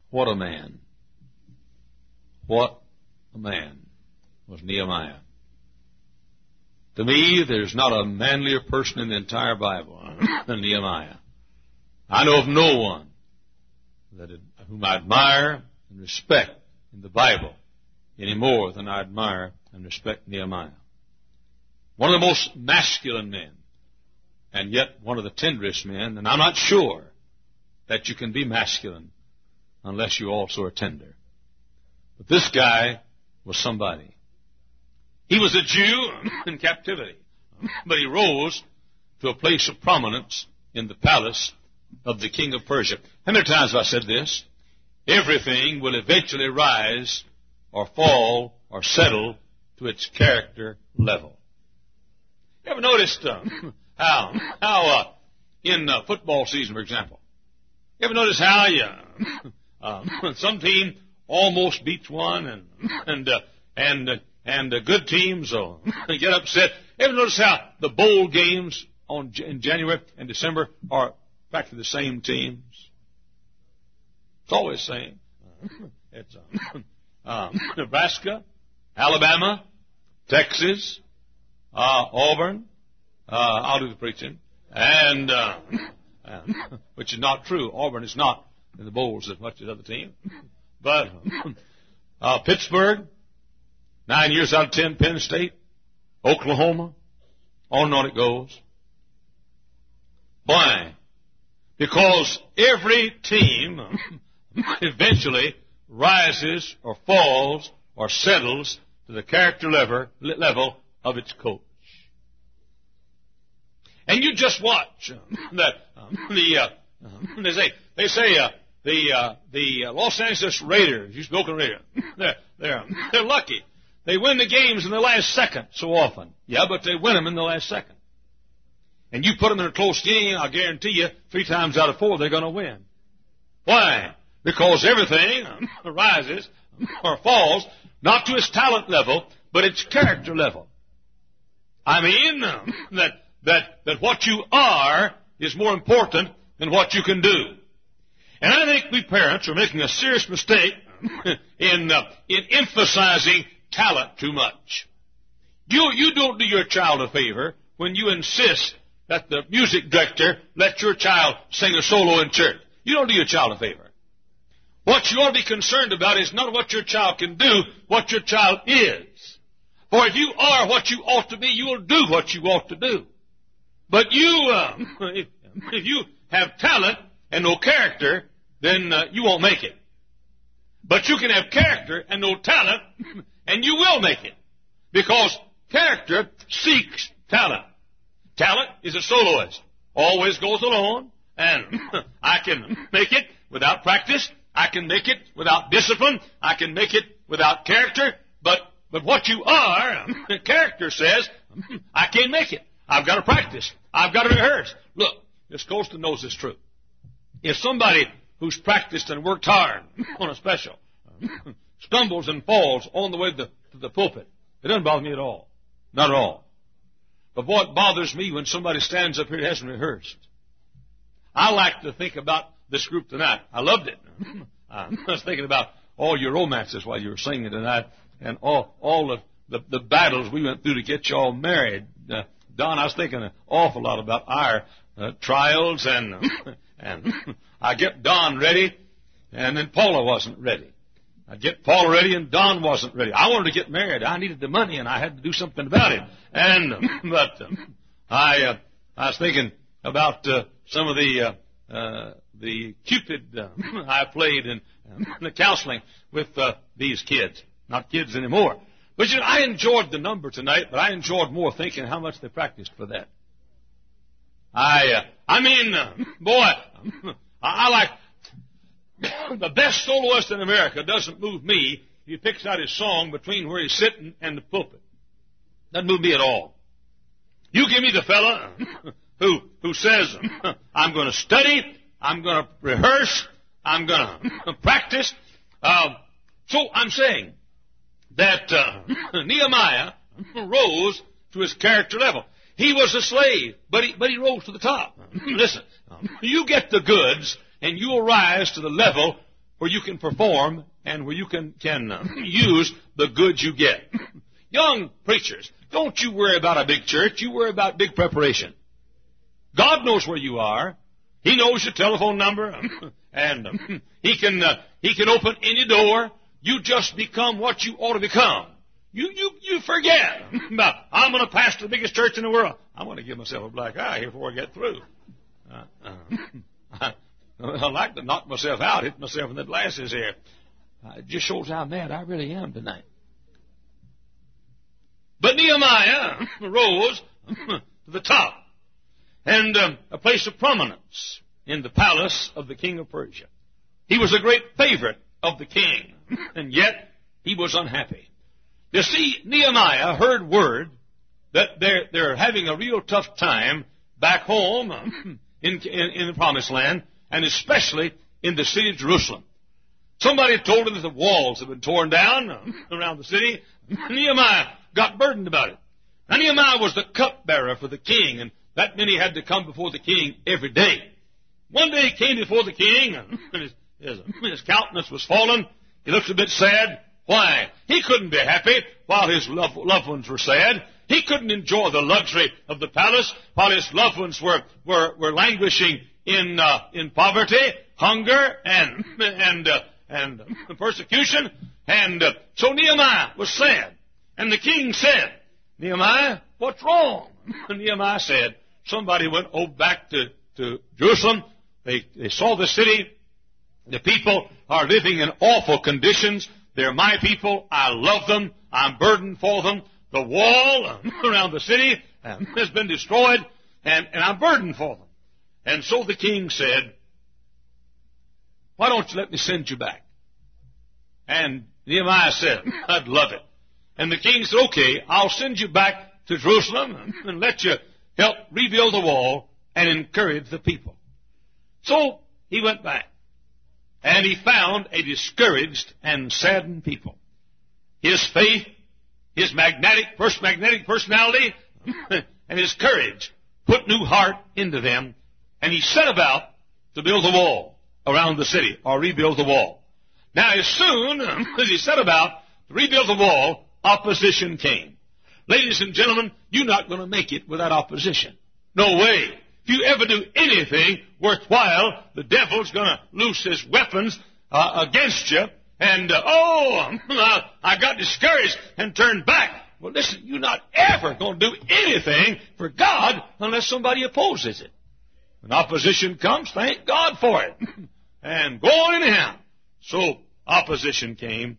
What a man. What a man was Nehemiah. To me, there's not a manlier person in the entire Bible than Nehemiah. I know of no one whom I admire and respect in the Bible any more than I admire and respect Nehemiah. One of the most masculine men, and yet one of the tenderest men, and I'm not sure that you can be masculine unless you also are tender. But this guy was somebody. He was a Jew in captivity, but he rose to a place of prominence in the palace of the king of Persia. How many times have I said this? Everything will eventually rise or fall or settle to its character level. You ever noticed how in football season, for example, you ever notice how some team almost beats one and good teams will get upset? You ever notice how the bowl games in January and December are practically the same teams? It's always the same. It's Nebraska, Alabama, Texas, Auburn. I'll do the preaching. And which is not true. Auburn is not in the bowls as much as other teams. But Pittsburgh, 9 years out of 10, Penn State, Oklahoma, on and on it goes. Why? Because every team eventually rises or falls or settles to the character level of its coach. And you just watch that they say the Los Angeles Raiders, you spoke of Raiders, they're lucky. They win the games in the last second so often. Yeah, but they win them in the last second. And you put them in a close game, I'll guarantee you, 3 times out of 4 they're going to win. Why? Because everything rises or falls not to its talent level, but its character level. I mean that what you are is more important than what you can do. And I think we parents are making a serious mistake in emphasizing talent too much. You don't do your child a favor when you insist that the music director let your child sing a solo in church. You don't do your child a favor. What you ought to be concerned about is not what your child can do, what your child is. For if you are what you ought to be, you will do what you ought to do. But if you have talent and no character, then you won't make it. But you can have character and no talent, and you will make it. Because character seeks talent. Talent is a soloist. Always goes alone, and I can make it without practice. I can make it without discipline. I can make it without character. But what you are, character says, I can't make it. I've got to practice. I've got to rehearse. Look, Miss Colston knows this truth. If somebody who's practiced and worked hard on a special stumbles and falls on the way to the pulpit, it doesn't bother me at all. Not at all. But what bothers me when somebody stands up here and hasn't rehearsed. I like to think about this group tonight. I loved it. I was thinking about all your romances while you were singing tonight and all of the battles we went through to get you all married. Don, I was thinking an awful lot about our trials and I get Don ready and then Paula wasn't ready. I'd get Paula ready and Don wasn't ready. I wanted to get married. I needed the money and I had to do something about it. But I was thinking about some of the Cupid I played in the counseling with these kids. Not kids anymore. But I enjoyed the number tonight, but I enjoyed more thinking how much they practiced for that. I like the best soloist in America doesn't move me. He picks out his song between where he's sitting and the pulpit. Doesn't move me at all. You give me the fella who says, I'm going to study, I'm going to rehearse, I'm going to practice. So I'm saying that Nehemiah rose to his character level. He was a slave, but he rose to the top. Listen, you get the goods, and you will rise to the level where you can perform and where you can use the goods you get. Young preachers, don't you worry about a big church. You worry about big preparation. God knows where you are. He knows your telephone number, and He can open any door. You just become what you ought to become. You forget about, I'm going to pastor the biggest church in the world. I'm going to give myself a black eye here before I get through. I like to knock myself out, hit myself in the glasses here. It just shows how mad I really am tonight. But Nehemiah rose to the top and a place of prominence in the palace of the king of Persia. He was a great favorite of the king, and yet he was unhappy. You see, Nehemiah heard word that they're having a real tough time back home in the Promised Land, and especially in the city of Jerusalem. Somebody told him that the walls had been torn down around the city. Nehemiah got burdened about it. Now, Nehemiah was the cupbearer for the king, and that meant he had to come before the king every day. One day he came before the king, and his countenance was fallen. He looked a bit sad. Why? He couldn't be happy while his loved ones were sad. He couldn't enjoy the luxury of the palace while his loved ones were languishing in poverty, hunger, and persecution. And so Nehemiah was sad. And the king said, Nehemiah, what's wrong? And Nehemiah said, somebody went back to Jerusalem. They saw the city. The people are living in awful conditions. They're my people. I love them. I'm burdened for them. The wall around the city has been destroyed, and I'm burdened for them. And so the king said, why don't you let me send you back? And Nehemiah said, I'd love it. And the king said, okay, I'll send you back to Jerusalem and let you help rebuild the wall and encourage the people. So he went back, and he found a discouraged and saddened people. His faith, his magnetic personality, and his courage put new heart into them, and he set about to build a wall around the city, or rebuild the wall. Now, as soon as he set about to rebuild the wall, opposition came. Ladies and gentlemen, you're not going to make it without opposition. No way. If you ever do anything worthwhile, the devil's going to loose his weapons against you. And, I got discouraged and turned back. Well, listen, you're not ever going to do anything for God unless somebody opposes it. When opposition comes, thank God for it. And go on anyhow. So, opposition came.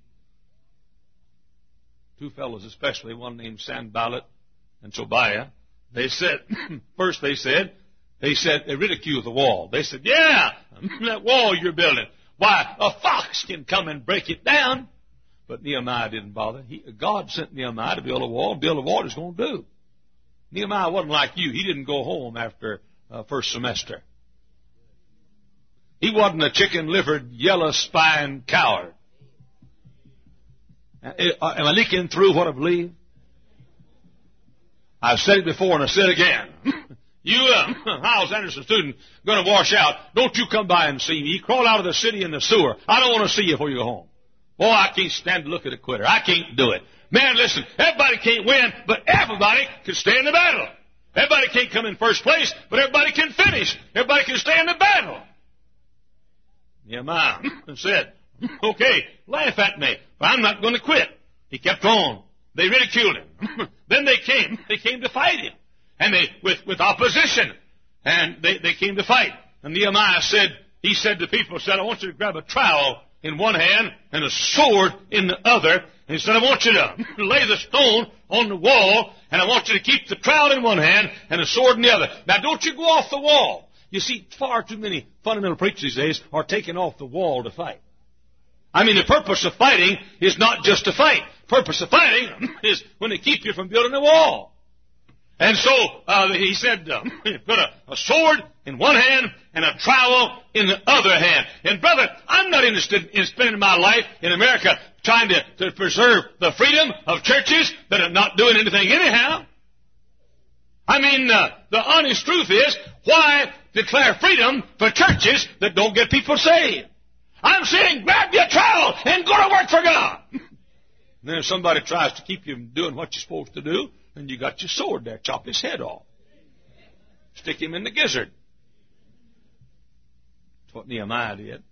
Two fellows especially, one named Sanballat and Tobiah. They said, they ridiculed the wall. They said, yeah, that wall you're building, why, a fox can come and break it down. But Nehemiah didn't bother. God sent Nehemiah to build a wall. Build a wall, he's going to do. Nehemiah wasn't like you. He didn't go home after first semester. He wasn't a chicken-livered, yellow-spined coward. Am I leaking through what I believe? I've said it before and I said it again. You, Hyles Anderson student, going to wash out. Don't you come by and see me. You crawl out of the city in the sewer. I don't want to see you before you go home. Boy, I can't stand to look at a quitter. I can't do it. Man, listen, everybody can't win, but everybody can stay in the battle. Everybody can't come in first place, but everybody can finish. Everybody can stay in the battle. Nehemiah said, okay, laugh at me, but I'm not going to quit. He kept on. They ridiculed him. Then they came to fight him. And with opposition. And they came to fight. And Nehemiah said to people, I want you to grab a trowel in one hand and a sword in the other. And he said, I want you to lay the stone on the wall, and I want you to keep the trowel in one hand and a sword in the other. Now, don't you go off the wall. You see, far too many fundamental preachers these days are taking off the wall to fight. I mean, the purpose of fighting is not just to fight. The purpose of fighting is when they keep you from building a wall. And so he said, put a sword in one hand and a trowel in the other hand. And brother, I'm not interested in spending my life in America trying to preserve the freedom of churches that are not doing anything anyhow. I mean, the honest truth is, why declare freedom for churches that don't get people saved? I'm saying grab your trowel and go to work for God. And then if somebody tries to keep you from doing what you're supposed to do, then you got your sword there. Chop his head off. Stick him in the gizzard. That's what Nehemiah did.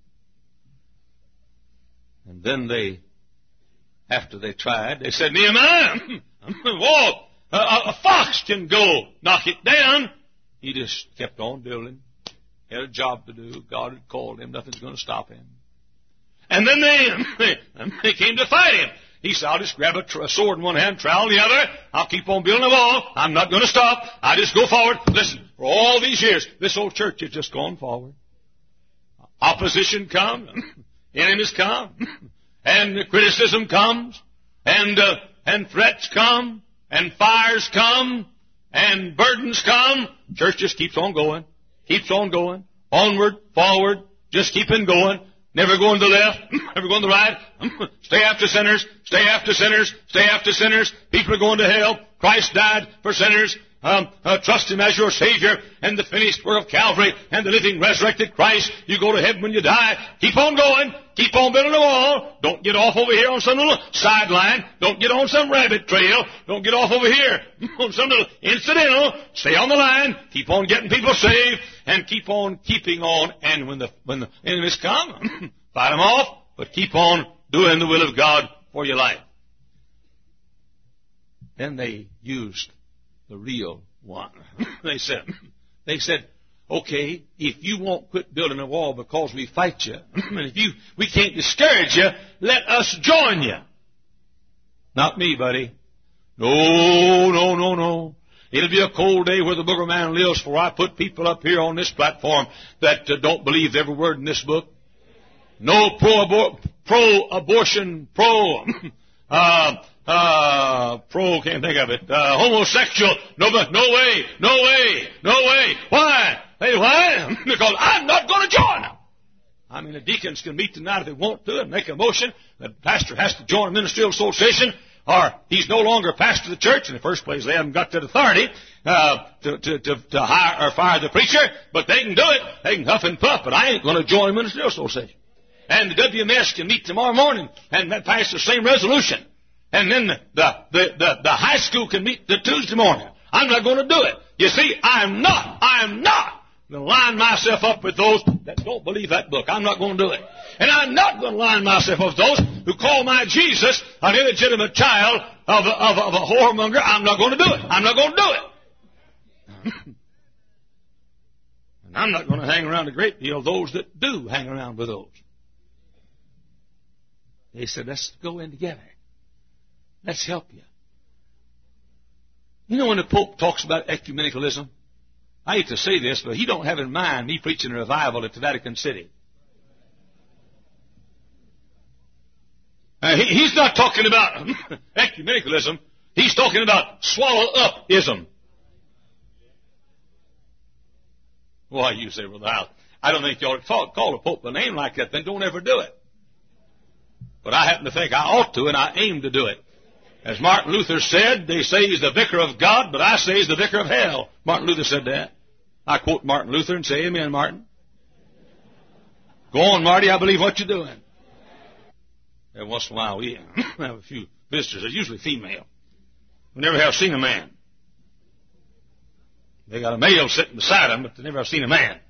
And then after they tried, they said, Nehemiah, whoa, a fox can go knock it down. He just kept on building. He had a job to do. God had called him. Nothing's going to stop him. And then they came to fight him. He said, I'll just grab a sword in one hand, trowel in the other. I'll keep on building a wall. I'm not going to stop. I just go forward. Listen, for all these years, this old church has just gone forward. Opposition comes. Enemies come. And criticism comes. And threats come. And fires come. And burdens come. Church just keeps on going. Keeps on going. Onward, forward. Just keeping going. Never going to the left, never going to the right. Stay after sinners, stay after sinners, stay after sinners. People are going to hell. Christ died for sinners. Trust Him as your Savior and the finished work of Calvary and the living resurrected Christ. You go to heaven when you die. Keep on going. Keep on building a wall. Don't get off over here on some little sideline. Don't get on some rabbit trail. Don't get off over here on some little incidental. Stay on the line. Keep on getting people saved and keep on keeping on. And when the enemies come, fight them off, but keep on doing the will of God for your life. Then they used the real one. They said, okay, if you won't quit building a wall because we fight you, and if we can't discourage you, let us join you. Not me, buddy. No. It'll be a cold day where the booger man lives, for I put people up here on this platform that don't believe every word in this book. No pro-abortion, can't think of it. Homosexual. No way. Why? Hey, why? Because I'm not going to join them. I mean, the deacons can meet tonight if they want to and make a motion. The pastor has to join a ministerial association, or he's no longer pastor of the church. In the first place, they haven't got that authority to hire or fire the preacher, but they can do it. They can huff and puff, but I ain't going to join a ministerial association. And the WMS can meet tomorrow morning and pass the same resolution. And then the high school can meet the Tuesday morning. I'm not going to do it. You see, I'm not going to line myself up with those that don't believe that book. I'm not going to do it. And I'm not going to line myself up with those who call my Jesus an illegitimate child of a whoremonger. I'm not going to do it. I'm not going to do it. And I'm not going to hang around a great deal of those that do hang around with those. They said, let's go in together. Let's help you. You know when the Pope talks about ecumenicalism, I hate to say this, but he don't have in mind me preaching a revival at the Vatican City. He's not talking about ecumenicalism. He's talking about swallow-up-ism. Why, you say, Brother Howell, I don't think you ought to call the Pope a name like that, then don't ever do it. But I happen to think I ought to, and I aim to do it. As Martin Luther said, they say he's the vicar of God, but I say he's the vicar of hell. Martin Luther said that. I quote Martin Luther and say, amen, Martin. Go on, Marty, I believe what you're doing. Every once in a while we have a few visitors. They're usually female. We never have seen a man. They got a male sitting beside them, but they never have seen a man.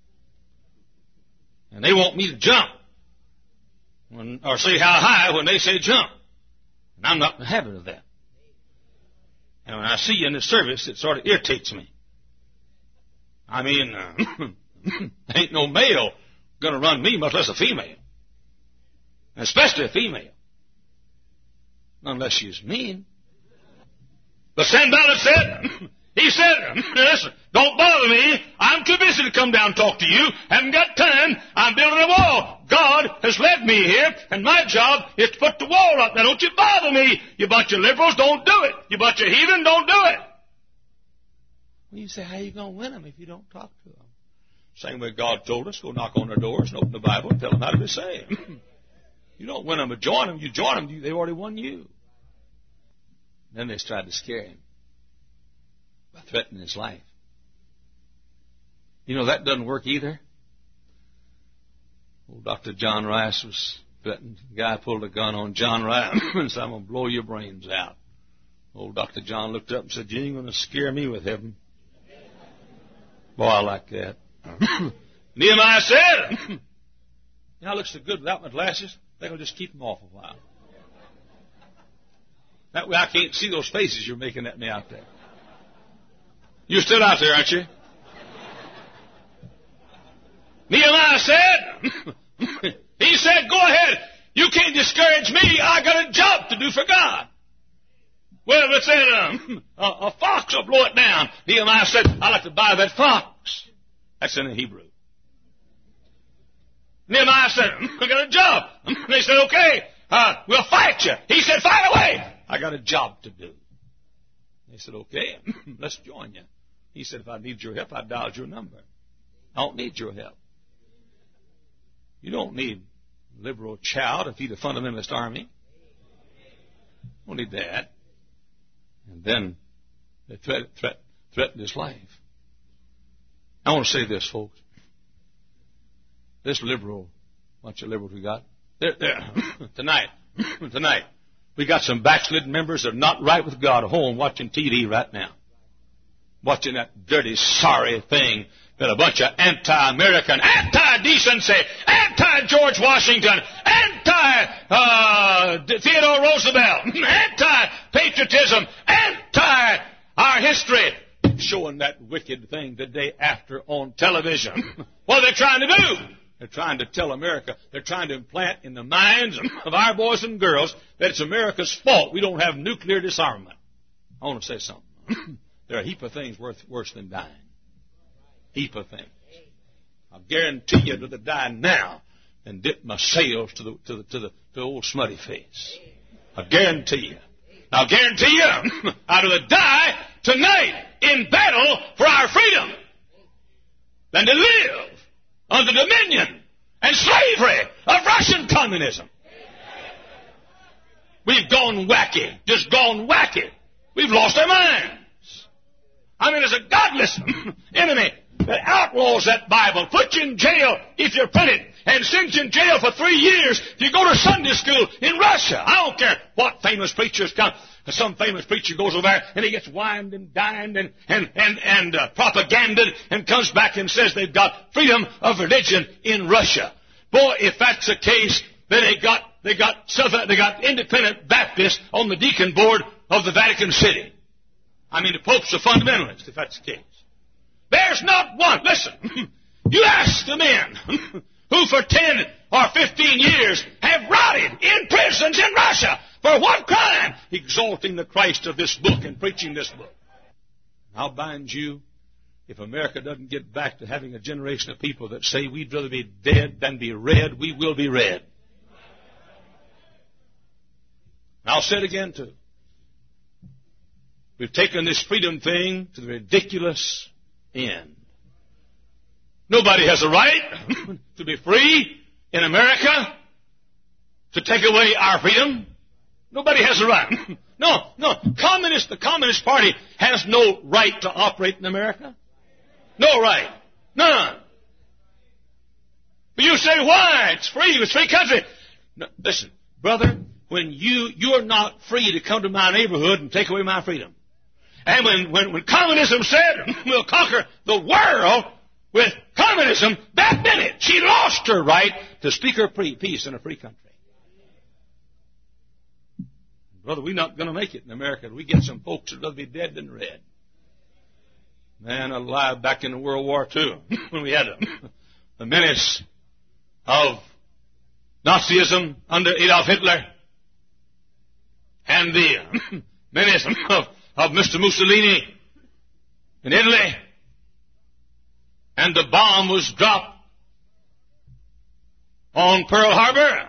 And they want me to jump. Or say how high when they say jump. And I'm not in the habit of that. And when I see you in the service, it sort of irritates me. I mean, ain't no male going to run me, much less a female. Especially a female. Unless she's mean. But Sam Ballard said, he said, listen, don't bother me. I'm too busy to come down and talk to you. Haven't got time. I'm building a wall. God has led me here, and my job is to put the wall up. Now, don't you bother me. You bunch of liberals, don't do it. You bunch of heathen, don't do it. Well, you say, how are you going to win them if you don't talk to them? Same way God told us, go knock on their doors and open the Bible and tell them how to be saved. You don't win them or join them. You join them, they've already won you. Then they tried to scare him by threatening his life. You know, that doesn't work either. Old Dr. John Rice was threatened. The guy pulled a gun on John Rice and said, I'm going to blow your brains out. Old Dr. John looked up and said, you ain't going to scare me with heaven. Boy, I like that. Nehemiah said, you know, I look so good without my glasses. They're going to just keep them off a while. That way I can't see those faces you're making at me out there. You're still out there, aren't you? Nehemiah said, he said, go ahead. You can't discourage me. I got a job to do for God. Well, if it's a fox will blow it down. Nehemiah said, I'd like to buy that fox. That's in the Hebrew. Nehemiah said, I got a job. They said, okay, we'll fight you. He said, fight away. I got a job to do. They said, okay, let's join you. He said, if I need your help, I dialed your number. I don't need your help. You don't need liberal chow to feed a fundamentalist army. Don't need that. And then they threatened his life. I want to say this, folks. This bunch of liberals we got, tonight, we got some backslidden members that are not right with God at home watching TV right now. Watching that dirty, sorry thing that a bunch of anti-American, anti-decency, anti-George Washington, anti-Theodore Roosevelt, anti-patriotism, anti-our history, showing that wicked thing the day after on television. What are they trying to do? They're trying to tell America, they're trying to implant in the minds of our boys and girls that it's America's fault we don't have nuclear disarmament. I want to say something. There are a heap of things worse than dying. Heap of things. I guarantee you I'd rather die now than dip my sails to the old smutty face. I guarantee you. I'll guarantee you I'd rather die tonight in battle for our freedom than to live under dominion and slavery of Russian communism. We've gone wacky. Just gone wacky. We've lost our minds. I mean, there's a godless enemy that outlaws that Bible, puts you in jail if you print it, and sends you in jail for 3 years if you go to Sunday school in Russia. I don't care what famous preachers come. Some famous preacher goes over there and he gets wined and dined and propaganded and comes back and says they've got freedom of religion in Russia. Boy, if that's the case, then they got independent Baptists on the deacon board of the Vatican City. I mean, the Pope's a fundamentalist, if that's the case. There's not one. Listen, you ask the men who for 10 or 15 years have rotted in prisons in Russia for what crime? Exalting the Christ of this book and preaching this book. I'll bind you, if America doesn't get back to having a generation of people that say we'd rather be dead than be read, we will be read. And I'll say it again, too. We've taken this freedom thing to the ridiculous end. Nobody has a right to be free in America, to take away our freedom. Nobody has a right. No. The Communist Party has no right to operate in America. No right. None. But you say, why? It's free. It's a free country. No, listen, brother, when you're not free to come to my neighborhood and take away my freedom. And when communism said, we'll conquer the world with communism, that minute she lost her right to speak her peace in a free country. Brother, we're not going to make it in America. We get some folks that'd rather be dead than read. Man alive, back in the World War II, when we had the menace of Nazism under Adolf Hitler and the menace of Mr. Mussolini in Italy, and the bomb was dropped on Pearl Harbor.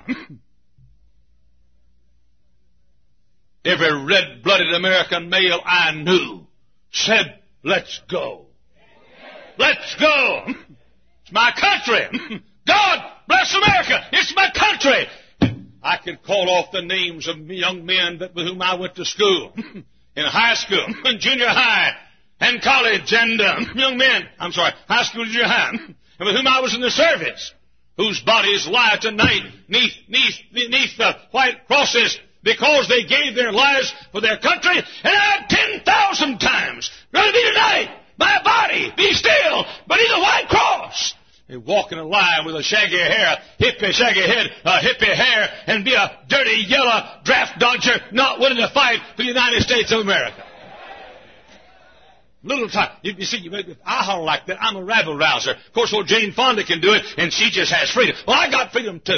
Every red-blooded American male I knew said, let's go. Let's go. It's my country. God bless America. It's my country. I could call off the names of young men with whom I went to school, in high school, in junior high, and college, and high school, junior high, and with whom I was in the service. whose bodies lie tonight neath the white crosses because they gave their lives for their country. And I'd 10,000 times rather be tonight, my body, be still, beneath a white cross. They walk in a line with a shaggy hair, shaggy head, hippie hair, and be a dirty yellow draft dodger not willing to fight for the United States of America. Little time. You see, if I holler like that, I'm a rabble rouser. Of course, old Jane Fonda can do it, and she just has freedom. Well, I got freedom too.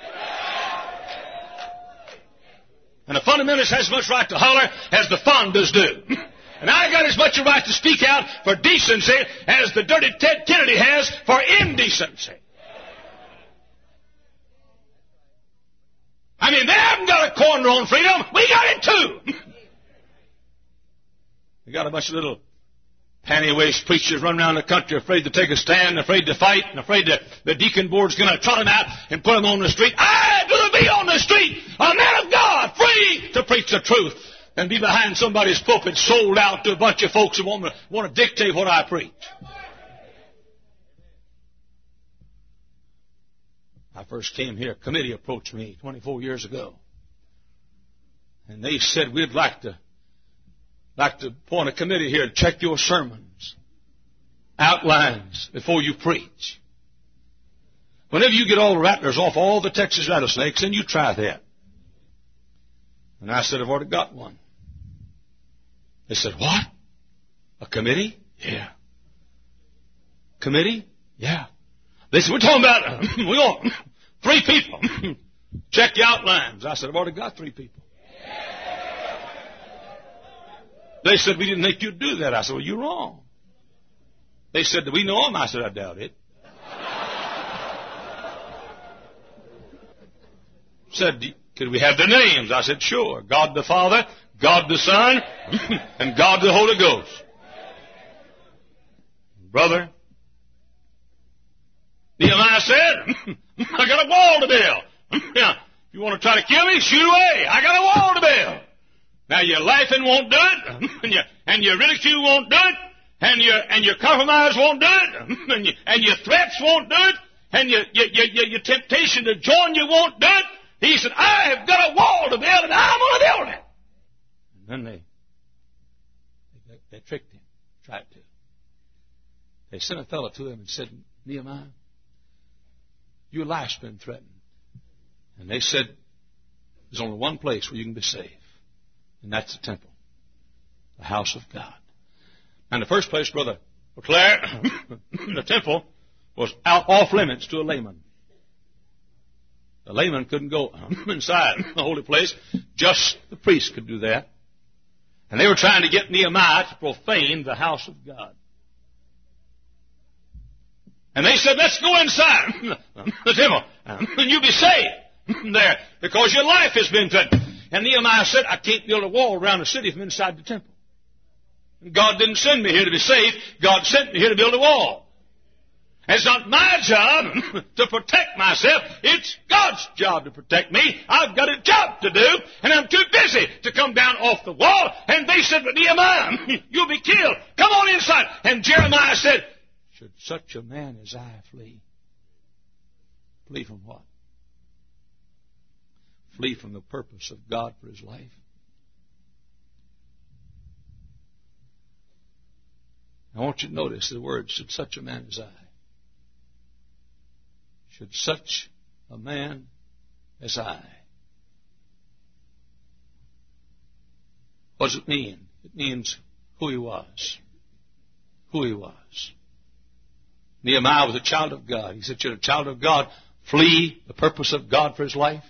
And the fundamentalists has as much right to holler as the Fondas do. And I got as much a right to speak out for decency as the dirty Ted Kennedy has for indecency. I mean, they haven't got a corner on freedom. We got it too. We got a bunch of little panty-waist preachers running around the country afraid to take a stand, afraid to fight, and afraid that the deacon board's going to trot them out and put them on the street. I'd rather be on the street, a man of God, free to preach the truth, than be behind somebody's pulpit sold out to a bunch of folks who want to dictate what I preach. I first came here, a committee approached me 24 years ago. And they said, we'd like to appoint a committee here to check your sermons, outlines, before you preach. Whenever you get all the rattlers off all the Texas rattlesnakes, then you try that. And I said, I've already got one. They said, what? A committee? Yeah. Committee? Yeah. They said, we're talking about, we want 3 people. Check the outlines. I said, I've already got 3 people. They said, we didn't think you'd do that. I said, well, you're wrong. They said, do we know him? I said, I doubt it. Said, could we have their names? I said, sure. God the Father, God the Son, and God the Holy Ghost. Brother, Nehemiah said, I got a wall to build. Now, if you want to try to kill me, shoot away. I got a wall to build. Now, your laughing won't do it, and your ridicule won't do it, and your compromise won't do it, and your threats won't do it, and your temptation to join you won't do it. He said, I have got a wall to build, and I'm going to build it. And then they tricked him, tried to. They sent a fellow to him and said, Nehemiah, your life's been threatened. And they said, there's only one place where you can be safe, and that's the temple, the house of God. And the first place, Brother Clare, the temple was off limits to a layman. The layman couldn't go inside the holy place. Just the priest could do that. And they were trying to get Nehemiah to profane the house of God. And they said, let's go inside the temple, and you'll be safe there, because your life has been threatened. And Nehemiah said, I can't build a wall around the city from inside the temple. God didn't send me here to be safe. God sent me here to build a wall. And it's not my job to protect myself. It's God's job to protect me. I've got a job to do, and I'm too busy to come down off the wall. And they said, but Nehemiah, you'll be killed. Come on inside. And Jeremiah said, should such a man as I flee? Flee from what? Flee from the purpose of God for his life. I want you to notice the words, should such a man as I. Should such a man as I. What does it mean? It means who he was. Who he was. Nehemiah was a child of God. He said, should a child of God flee the purpose of God for his life?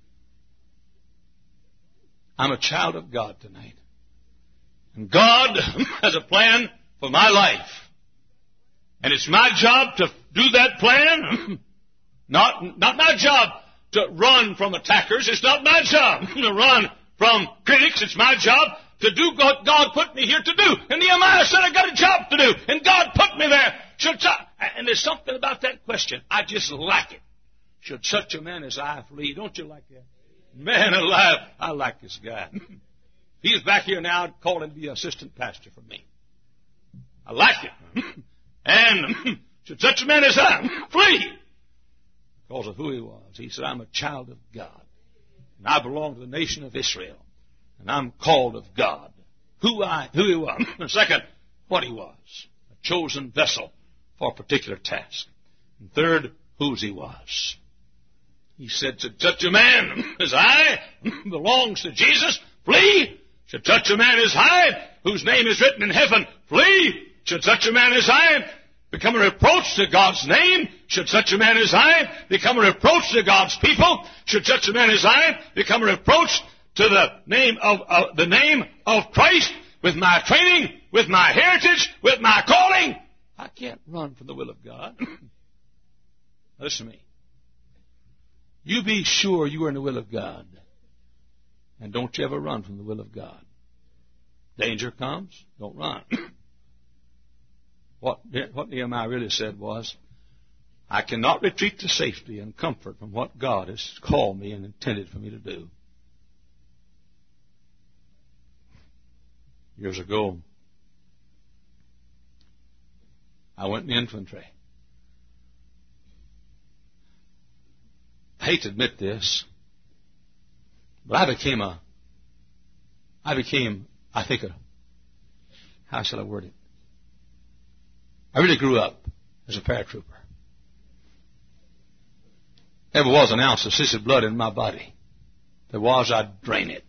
I'm a child of God tonight. And God has a plan for my life. And it's my job to do that plan. Not my job to run from attackers. It's not my job to run from critics. It's my job to do what God put me here to do. And Nehemiah said, I got a job to do. And God put me there. And there's something about that question. I just like it. Should such a man as I flee? Don't you like that? Man alive, I like this guy. He's back here now. I'd call him to be assistant pastor for me. I like it. And should such a man as I flee? because of who he was. He said, I'm a child of God, and I belong to the nation of Israel, and I'm called of God. Who he was. And second, what he was. A chosen vessel for a particular task. And third, whose he was. He said, should such a man as I belongs to Jesus, flee. Should such a man as I, whose name is written in heaven, flee. Should such a man as I become a reproach to God's name, should such a man as I become a reproach to God's people, should such a man as I become a reproach to the name of Christ, with my training, with my heritage, with my calling, I can't run from the will of God. Listen to me. You be sure you are in the will of God. And don't you ever run from the will of God. Danger comes, don't run. What Nehemiah really said was, I cannot retreat to safety and comfort from what God has called me and intended for me to do. Years ago, I went in the infantry. I hate to admit this, but I became, how shall I word it? I really grew up as a paratrooper. Never was an ounce of sissy blood in my body. If there was, I'd drain it.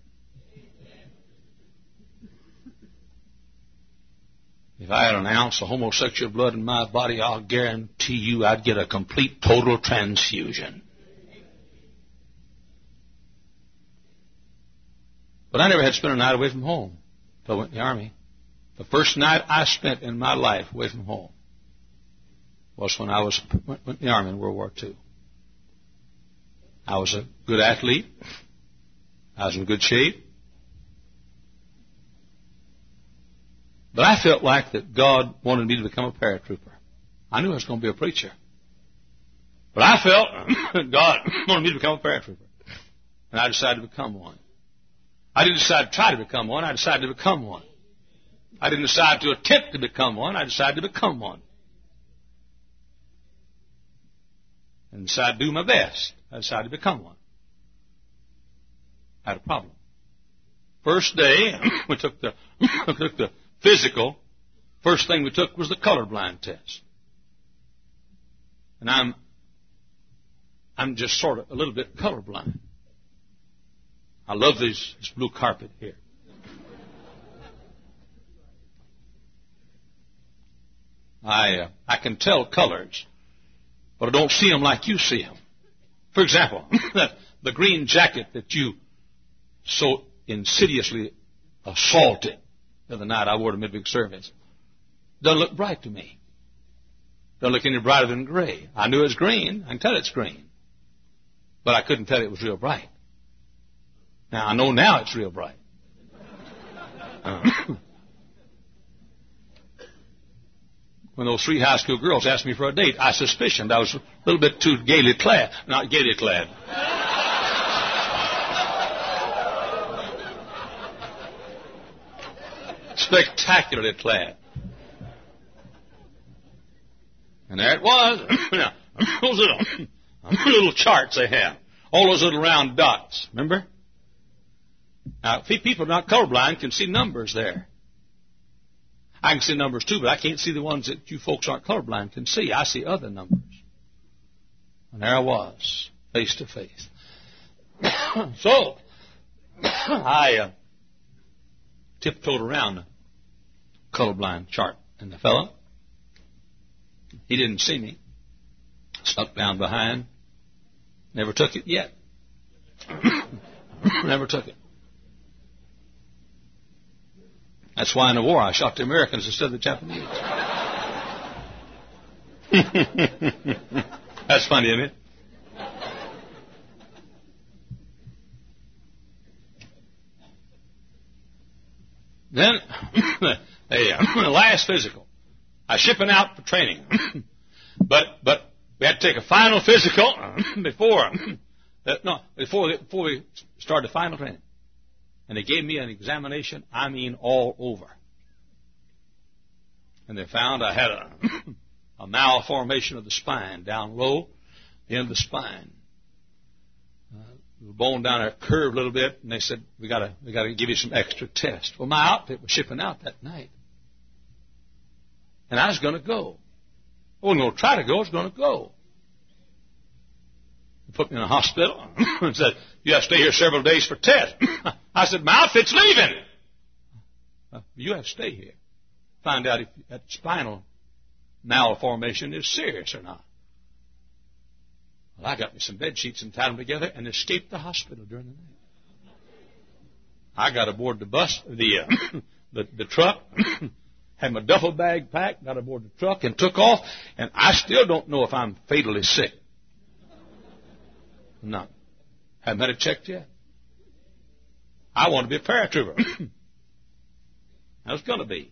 If I had an ounce of homosexual blood in my body, I'll guarantee you I'd get a complete, total transfusion. But I never had spent a night away from home until I went in the Army. The first night I spent in my life away from home was when I went in the Army in World War II. I was a good athlete. I was in good shape. But I felt like that God wanted me to become a paratrooper. I knew I was going to be a preacher. But I felt that God wanted me to become a paratrooper. And I decided to become one. I didn't decide to try to become one. I decided to become one. I didn't decide to attempt to become one. I decided to become one. And decided to do my best. I decided to become one. I had a problem. First day, we took the physical. First thing we took was the colorblind test. And I'm just sort of a little bit colorblind. I love this blue carpet here. I can tell colors, but I don't see them like you see them. For example, the green jacket that you so insidiously assaulted the other night I wore to midweek service doesn't look bright to me. Doesn't look any brighter than gray. I knew it was green. I can tell it's green. But I couldn't tell it was real bright. Now, I know now it's real bright. When those three high school girls asked me for a date, I suspicioned I was a little bit too gaily clad. Not gaily clad. Spectacularly clad. And there it was. Now, those little charts they have. All those little round dots. Remember? Now, people not colorblind can see numbers there. I can see numbers too, but I can't see the ones that you folks aren't colorblind can see. I see other numbers. And there I was, face to face. So, I tiptoed around the colorblind chart. And the fellow, he didn't see me. Stuck down behind. Never took it yet. Never took it. That's why in the war I shot the Americans instead of the Japanese. That's funny, isn't it? Then, the last physical. I was shipping out for training. But we had to take a final physical before we started the final training. And they gave me an examination, I mean all over. And they found I had a malformation of the spine down low. in the spine. The bone down there curved a little bit, and they said, we got to give you some extra tests. Well, my outfit was shipping out that night. And I was going to go. I wasn't going to try to go, I was going to go. They put me in a hospital and said, you have to stay here several days for tests. I said, my outfit's leaving. You have to stay here. Find out if that spinal malformation is serious or not. Well, I got me some bed sheets and tied them together and escaped the hospital during the night. I got aboard the bus, the truck, had my duffel bag packed, got aboard the truck and took off, and I still don't know if I'm fatally sick. No. Haven't had it checked yet. I want to be a paratrooper. I was going to be.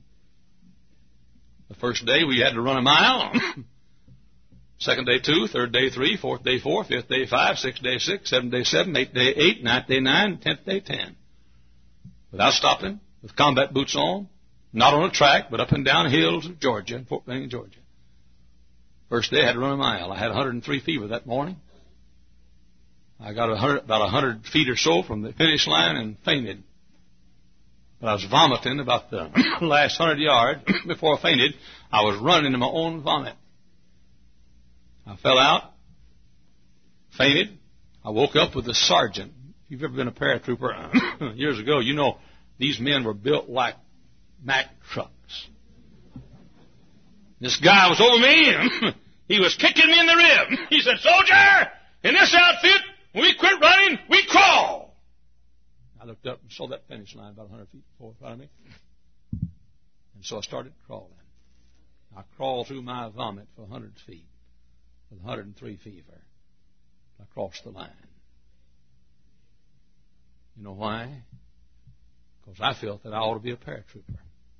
The first day we had to run a mile. Second day 2, third day 3, fourth day 4, fifth day 5, sixth day 6, seventh day 7, eighth day 8, ninth day 9, 10th day 10. Without stopping, with combat boots on, not on a track, but up and down hills of Georgia, Fort Benning, Georgia. First day I had to run a mile. I had 103 fever that morning. I got about 100 feet or so from the finish line and fainted. But I was vomiting about the last 100 yards. Before I fainted, I was running into my own vomit. I fell out, fainted. I woke up with a sergeant. If you've ever been a paratrooper years ago, you know these men were built like Mack trucks. This guy was over me. He was kicking me in the rib. He said, soldier, in this outfit, when we quit running, we crawl. I looked up and saw that finish line about 100 feet in front of me. And so I started crawling. I crawled through my vomit for 100 feet with 103 fever. I crossed the line. You know why? Because I felt that I ought to be a paratrooper.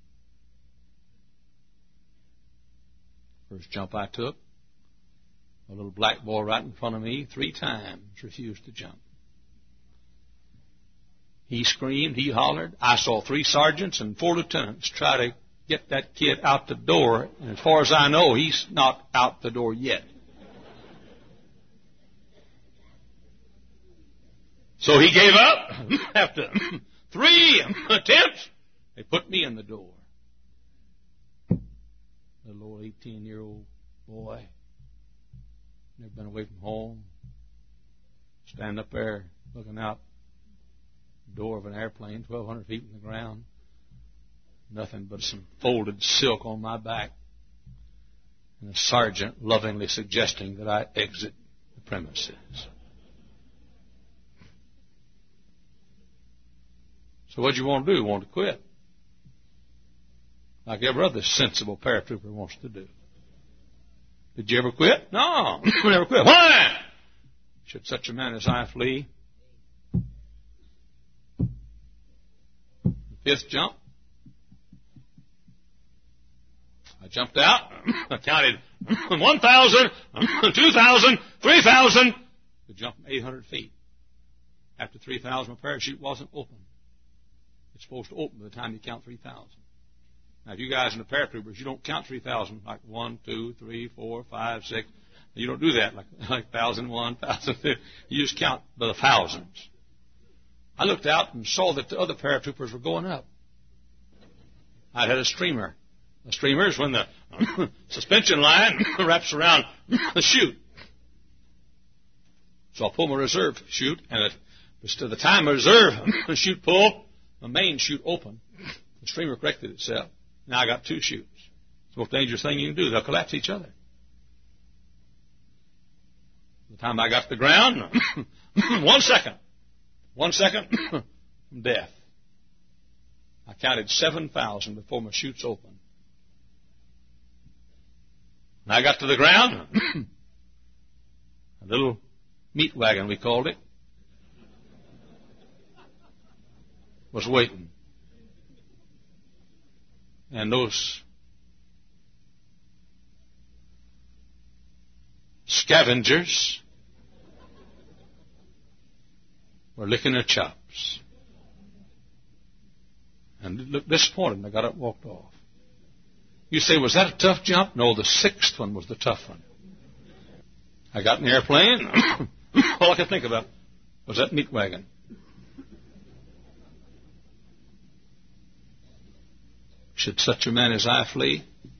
First jump I took, a little black boy right in front of me 3 times refused to jump. He screamed, he hollered. I saw 3 sergeants and 4 lieutenants try to get that kid out the door, and as far as I know, he's not out the door yet. So he gave up. After 3 attempts, they put me in the door. Little old 18-year-old boy, never been away from home, stand up there looking out the door of an airplane 1,200 feet in the ground, nothing but some folded silk on my back, and a sergeant lovingly suggesting that I exit the premises. So what do you want to do? You want to quit? Like every other sensible paratrooper wants to do. Did you ever quit? No, you never quit. Why? Should such a man as I flee? The 5th jump. I jumped out. I counted 1,000, 2,000, 3,000. We jumped 800 feet. After 3,000, my parachute wasn't open. It's supposed to open by the time you count 3,000. Now, if you guys in the paratroopers, you don't count 3,000 like 1, 2, 3, 4, 5, 6. You don't do that like 1,001, 1,002. You just count by the thousands. I looked out and saw that the other paratroopers were going up. I had a streamer. A streamer is when the suspension line wraps around the chute. So I pulled my reserve chute, and to the time my reserve chute pulled, the main chute opened. The streamer corrected itself. Now I got 2 chutes. It's the most dangerous thing you can do. They'll collapse each other. By the time I got to the ground, 1 second. 1 second from death. I counted 7,000 before my chutes opened. When I got to the ground, a little meat wagon, we called it, was waiting. And those scavengers were licking their chops. And looked disappointed, and I got up and walked off. You say, was that a tough jump? No, the 6th one was the tough one. I got in the airplane. All I could think about was that meat wagon. Should such a man as I flee?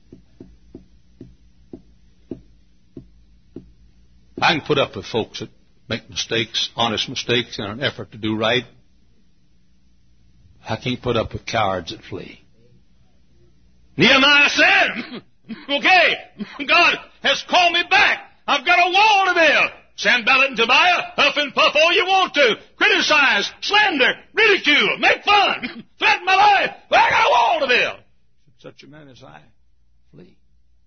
I can put up with folks that make mistakes, honest mistakes, in an effort to do right. I can't put up with cowards that flee. Nehemiah said, okay, God has called me back. I've got a wall to build. Sanballat and Tobiah, huff and puff all you want to. Criticize, slander, ridicule, make fun, threaten my life. But I got a wall to build. Should such a man as I flee?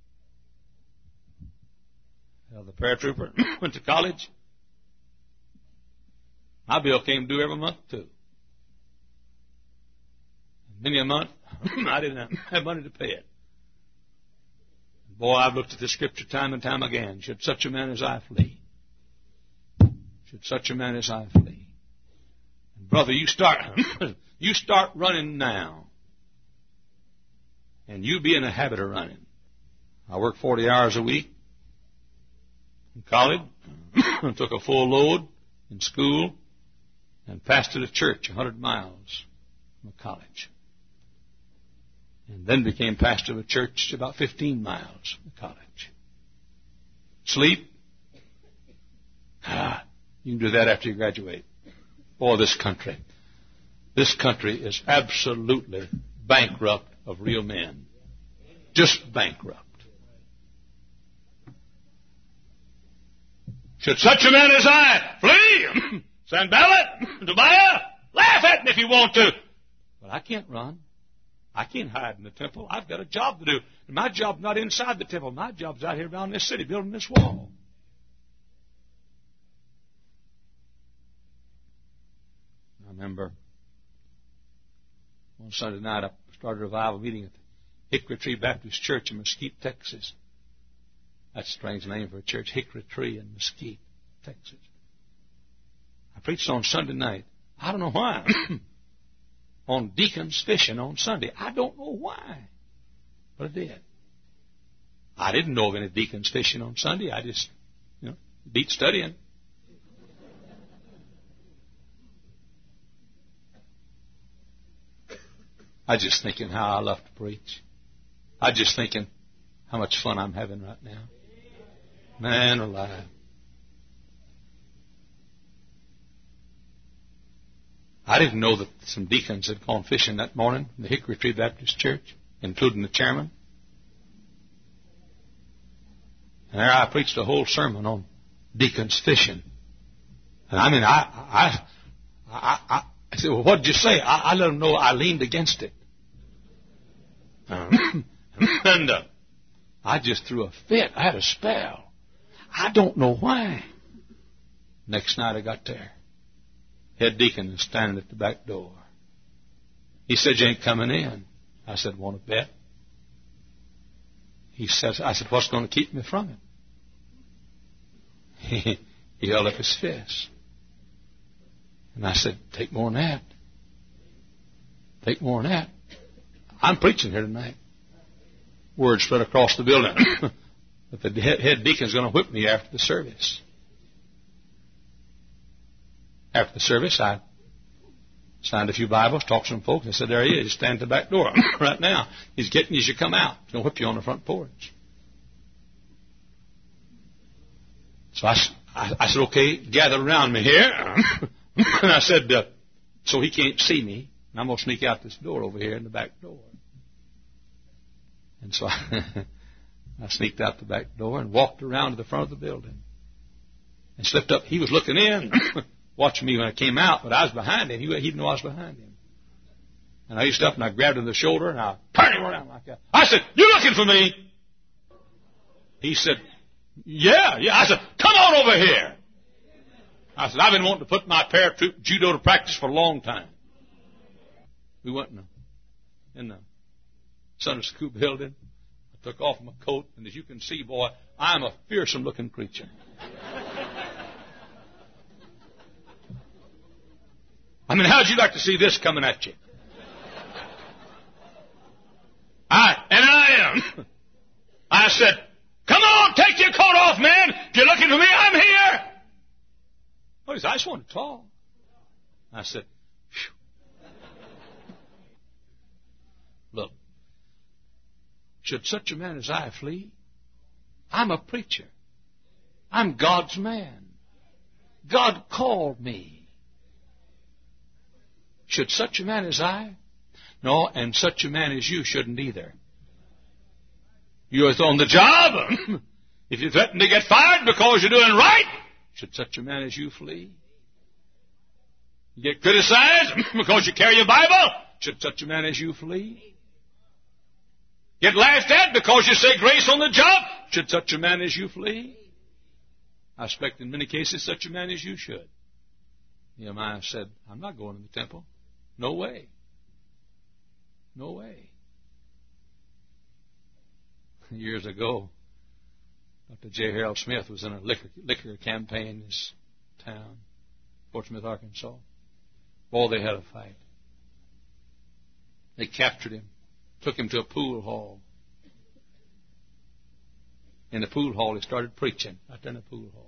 Well, the paratrooper went to college. My bill came due every month, too. Many a month, I didn't have money to pay it. Boy, I've looked at this scripture time and time again. Should such a man as I flee? Should such a man as I flee? And brother, you start running now. And you be in a habit of running. I work 40 hours a week in college. Took a full load in school and pastored a church 100 miles from a college. And then became pastor of a church about 15 miles from the college. Sleep? You can do that after you graduate. Boy, this country is absolutely bankrupt of real men. Just bankrupt. Should such a man as I flee? Sanballat, Tobiah, laugh at me if you want to. But I can't run. I can't hide in the temple. I've got a job to do. And my job's not inside the temple. My job's out here around this city, building this wall. I remember one Sunday night I started a revival meeting at the Hickory Tree Baptist Church in Mesquite, Texas. That's a strange name for a church, Hickory Tree in Mesquite, Texas. I preached on Sunday night. I don't know why. On deacons fishing on Sunday. I don't know why, but I did. I didn't know of any deacons fishing on Sunday. I just, beat studying. I just thinking how I love to preach. I just thinking how much fun I'm having right now. Man alive. I didn't know that some deacons had gone fishing that morning in the Hickory Tree Baptist Church, including the chairman. And there I preached a whole sermon on deacons fishing. And I mean, I said, well, what did you say? I let them know I leaned against it. And I just threw a fit. I had a spell. I don't know why. Next night I got there. Head deacon was standing at the back door. He said, you ain't coming in. I said, want to bet? I said, what's going to keep me from it? He held up his fist. And I said, take more than that. Take more than that. I'm preaching here tonight. Word spread across the building that the head deacon's going to whip me after the service. After the service, I signed a few Bibles, talked to some folks. I said, there he is. He's standing at the back door right now. He's getting you as you come out. He's going to whip you on the front porch. So I said, okay, gather around me here. And I said, so he can't see me. And I'm going to sneak out this door over here in the back door. And so I sneaked out the back door and walked around to the front of the building. And slipped up. He was looking in, watching me when I came out, but I was behind him. He didn't know I was behind him. And I reached up and I grabbed him by the shoulder and I turned him around like that. I said, you looking for me? He said, yeah. I said, come on over here. I said, I've been wanting to put my paratroop judo to practice for a long time. We went in the Sunday school building. I took off my coat, and as you can see, boy, I'm a fearsome-looking creature. I mean, how'd you like to see this coming at you? I am. I said, come on, take your coat off, man. If you're looking for me, I He said, I just want to talk. I said, phew. Look, should such a man as I flee? I'm a preacher. I'm God's man. God called me. Should such a man as I? No, and such a man as you shouldn't either. You're on the job. If you threaten to get fired because you're doing right, should such a man as you flee? You get criticized because you carry a Bible, should such a man as you flee? Get laughed at because you say grace on the job, should such a man as you flee? I expect in many cases such a man as you should. Nehemiah said, I'm not going to the temple. No way. No way. Years ago, Dr. J. Harold Smith was in a liquor campaign in this town, Fort Smith, Arkansas. Boy, they had a fight. They captured him, took him to a pool hall. In the pool hall, he started preaching right there in the pool hall.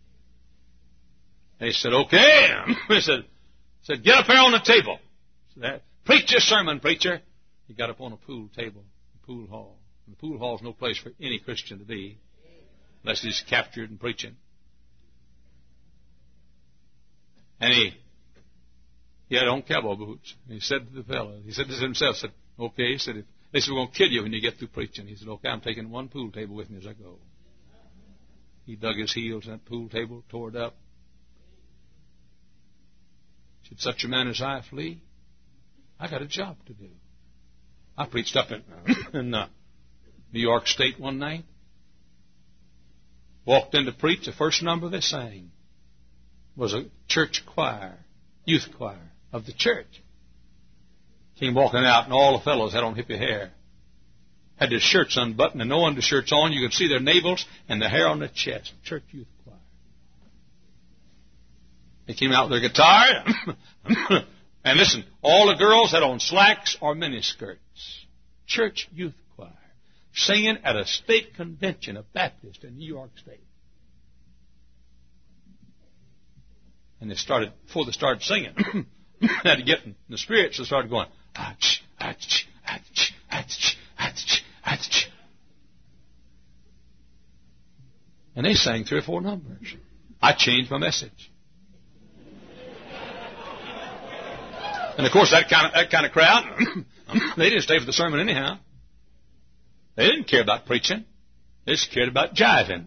They said, okay. He said, get up here on the table. Said, preach your sermon, preacher. He got up on a pool table, the pool hall. And the pool hall is no place for any Christian to be unless he's captured and preaching. And he had on cowboy boots. And he said to the fellow, he said to himself, said, okay, he said, they said, we're going to kill you when you get through preaching. He said, okay, I'm taking one pool table with me as I go. He dug his heels in that pool table, tore it up. Should such a man as I flee? I got a job to do. I preached up in New York State one night. Walked in to preach. The first number they sang was a church choir, youth choir of the church. Came walking out, and all the fellows had on hippie hair. Had their shirts unbuttoned and no undershirts on. You could see their navels and the hair on their chest. Church youth choir. They came out with their guitar. And listen, all the girls had on slacks or miniskirts. Church youth choir. Singing at a state convention of Baptists in New York State. And before they started singing, had to get in the spirit, so they started going, ach, ach, ach, ach, ach, ach. And they sang 3 or 4 numbers. I changed my message. And of course, that kind of crowd, they didn't stay for the sermon anyhow. They didn't care about preaching. They just cared about jiving.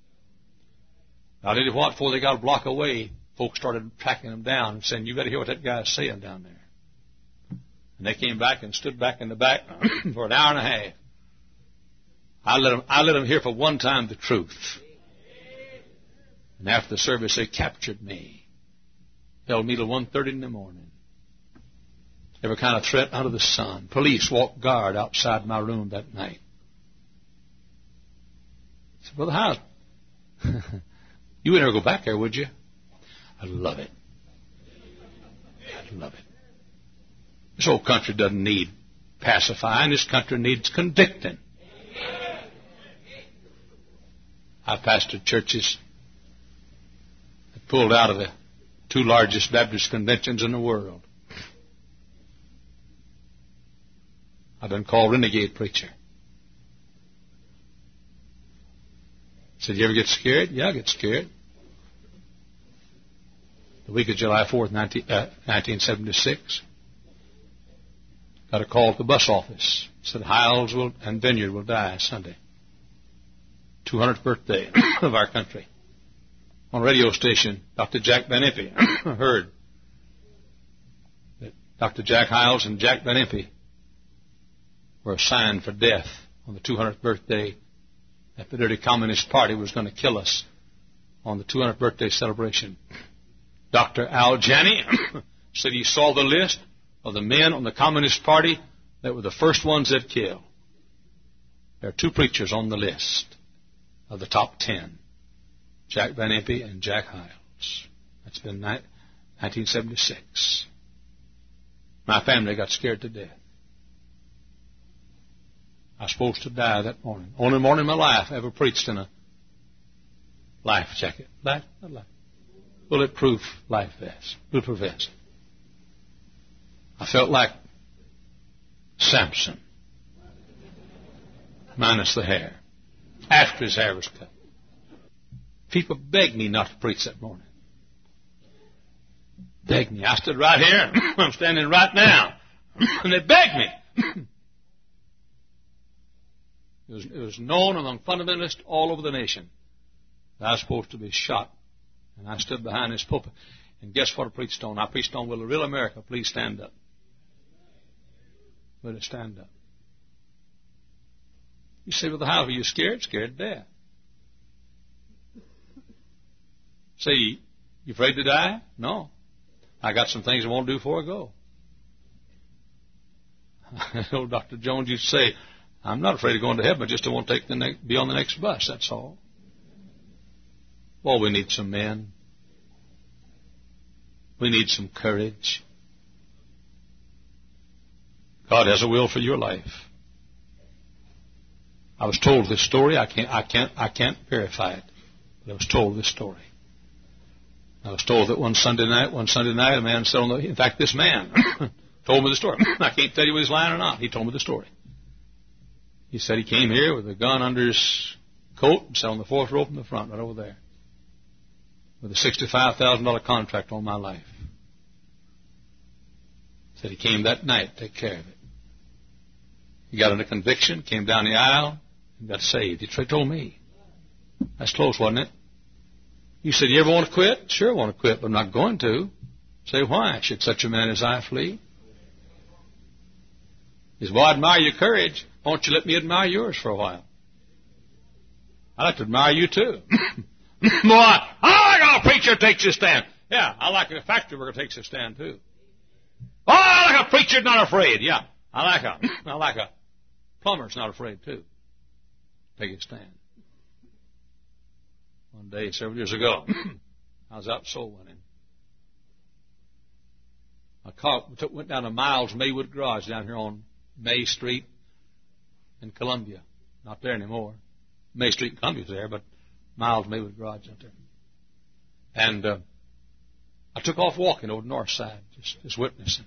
I did what? Before they got a block away, folks started tracking them down and saying, you better hear what that guy's saying down there. And they came back and stood back in the back for an hour and a half. I let them hear for one time the truth. And after the service, they captured me. Held me till 1:30 in the morning. Every kind of threat under the sun. Police walked guard outside my room that night. I said, Brother Howes, you would never go back there, would you? I love it. I love it. This old country doesn't need pacifying. This country needs convicting. I pastored churches that pulled out of the 2 largest Baptist conventions in the world. I've been called renegade preacher. Said, you ever get scared? Yeah, I get scared. The week of July 4th, 1976, got a call at the bus office. Said, Hiles and Vineyard will die Sunday. 200th birthday of our country. On a radio station, Dr. Jack Van Impe heard that Dr. Jack Hiles and Jack Van Impe were assigned for death on the 200th birthday, that the dirty Communist Party was going to kill us on the 200th birthday celebration. Dr. Al Janney said he saw the list of the men on the Communist Party that were the first ones they'd kill. There are 2 preachers on the list of the top 10, Jack Van Impe and Jack Hiles. That's been 1976. My family got scared to death. I was supposed to die that morning. Only morning in my life I ever preached in a life jacket. bulletproof life vest, bulletproof vest. I felt like Samson, minus the hair, after his hair was cut. People begged me not to preach that morning. Begged me. I stood right here. I'm standing right now. And they begged me. It was known among fundamentalists all over the nation that I was supposed to be shot. And I stood behind this pulpit. And guess what I preached on? I preached on, will a real America please stand up? Will it stand up? You say, well, how are you scared? Scared to death. Say, you afraid to die? No. I got some things I won't do before I go. Old Dr. Jones used to say, I'm not afraid of going to heaven, I just don't want to be on the next bus, that's all. Well, we need some men. We need some courage. God has a will for your life. I was told this story. I can't verify it. But I was told this story. I was told that one Sunday night, a man said in fact, this man told me the story. I can't tell you whether he's lying or not. He told me the story. He said he came here with a gun under his coat and sat on the fourth row from the front, right over there, with a $65,000 contract on my life. Said he came that night to take care of it. He got under conviction, came down the aisle, and got saved. He told me. That's close, wasn't it? You said, you ever want to quit? Sure, I want to quit, but I'm not going to. Say, why? Should such a man as I flee? He said, well, I admire your courage. Why don't you let me admire yours for a while? I'd like to admire you, too. Boy, I like a preacher takes a stand. Yeah, I like a factory worker takes a stand, too. Oh, I like a preacher not afraid. Yeah, I like a plumber's not afraid, too. Take a stand. One day, several years ago, I was out soul winning. Went down to Miles Maywood Garage down here on May Street in Columbia. Not there anymore. May Street in Columbia's there, but Miles Maywood Garage out there. And I took off walking over the north side, just witnessing.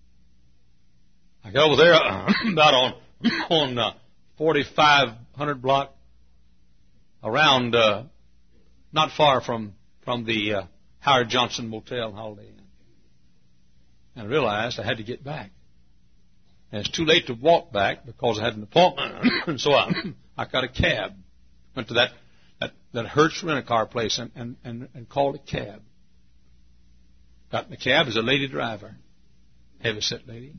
I got over there about on 4500 block, around not far from the Howard Johnson Motel and Holiday Inn. And I realized I had to get back. And it's too late to walk back because I had an appointment. And so I got a cab. Went to that Hertz rent-a-car place and called a cab. Got in the cab as a lady driver. Heavy-set lady.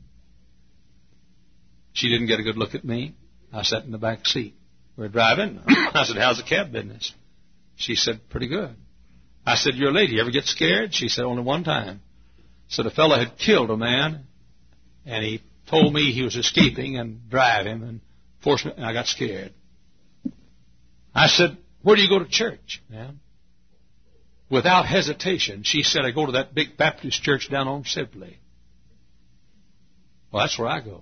She didn't get a good look at me. I sat in the back seat. We were driving. I said, how's the cab business? She said, pretty good. I said, you're a lady. You ever get scared? She said, only one time. Said a fellow had killed a man, and he told me he was escaping and driving and forced me, and I got scared. I said, where do you go to church, ma'am? Without hesitation, she said, I go to that big Baptist church down on Sibley. Well, that's where I go.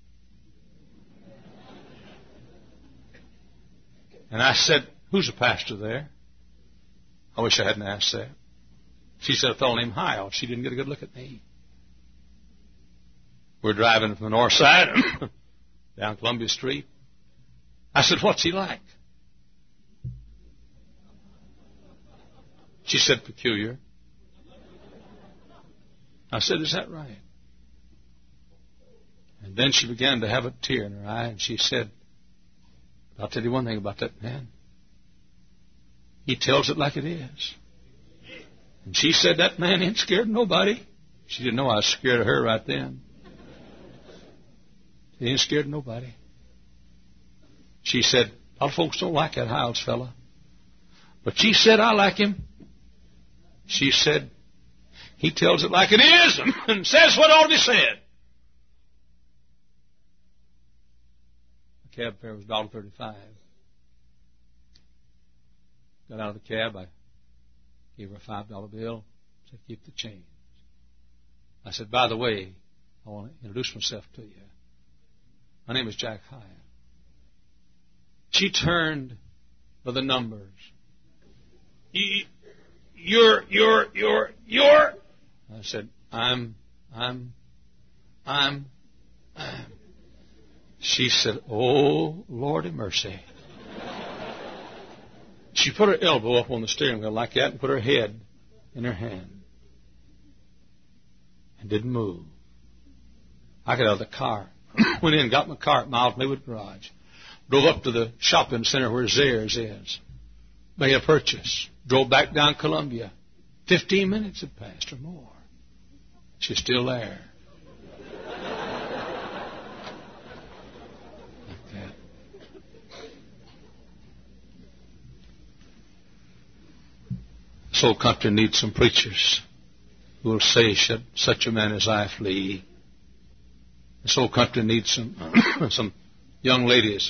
And I said, who's the pastor there? I wish I hadn't asked that. She said a fellow named Heil. She didn't get a good look at me. We're driving from the north side down Columbia Street. I said, what's he like? She said, peculiar. I said, is that right? And then she began to have a tear in her eye, and she said, I'll tell you one thing about that man. He tells it like it is. And she said, that man ain't scared of nobody. She didn't know I was scared of her right then. He ain't scared of nobody. She said, a lot of folks don't like that Hiles fella. But she said, I like him. She said, he tells it like it is and says what ought to be said. The cab fare was $1.35. Got out of the cab. I gave her a $5 bill. Said, keep the change. I said, by the way, I want to introduce myself to you. My name is Jack Hyatt. She turned for the numbers. you're. I said, I'm. She said, oh, Lordy mercy. She put her elbow up on the steering wheel like that and put her head in her hand and didn't move. I got out of the car, went in, got my car at Miles Maywood Garage, drove up to the shopping center where Zayre's is, made a purchase, drove back down Columbia. 15 minutes had passed or more. She's still there. Like that. This whole country needs some preachers who will say, should such a man as I flee. This whole country needs some young ladies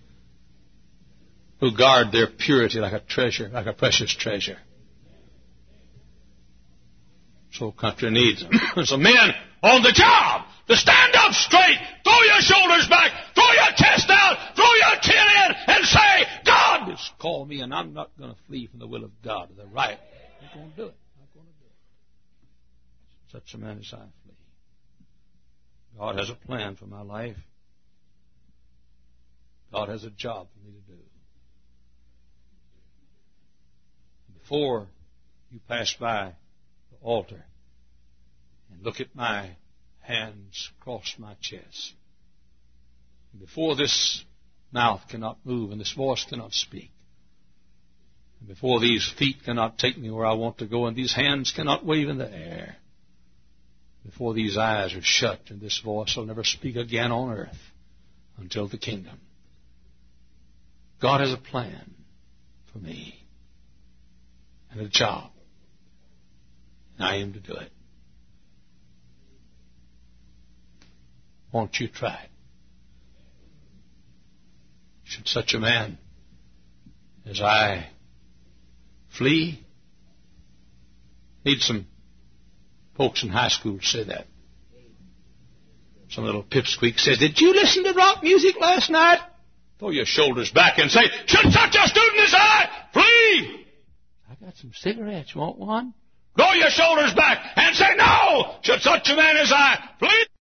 who guard their purity like a treasure, like a precious treasure. This whole country needs some men on the job to stand up straight, throw your shoulders back, throw your chest out, throw your chin in, and say, God has called me, and I'm not going to flee from the will of God to the right. I'm going to do it. I'm going to do it. Such a man as I flee. God has a plan for my life. God has a job for me to do. Before you pass by the altar and look at my hands across my chest, before this mouth cannot move and this voice cannot speak, and before these feet cannot take me where I want to go and these hands cannot wave in the air, before these eyes are shut and this voice will never speak again on earth until the kingdom, God has a plan for me and a job, and I am to do it. Won't you try it? Should such a man as I flee? Need some folks in high school to say that. Some little pipsqueak says, did you listen to rock music last night? Throw your shoulders back and say, should such a student as I flee? I got some cigarettes. Want one? Throw your shoulders back and say, no! Should such a man as I flee?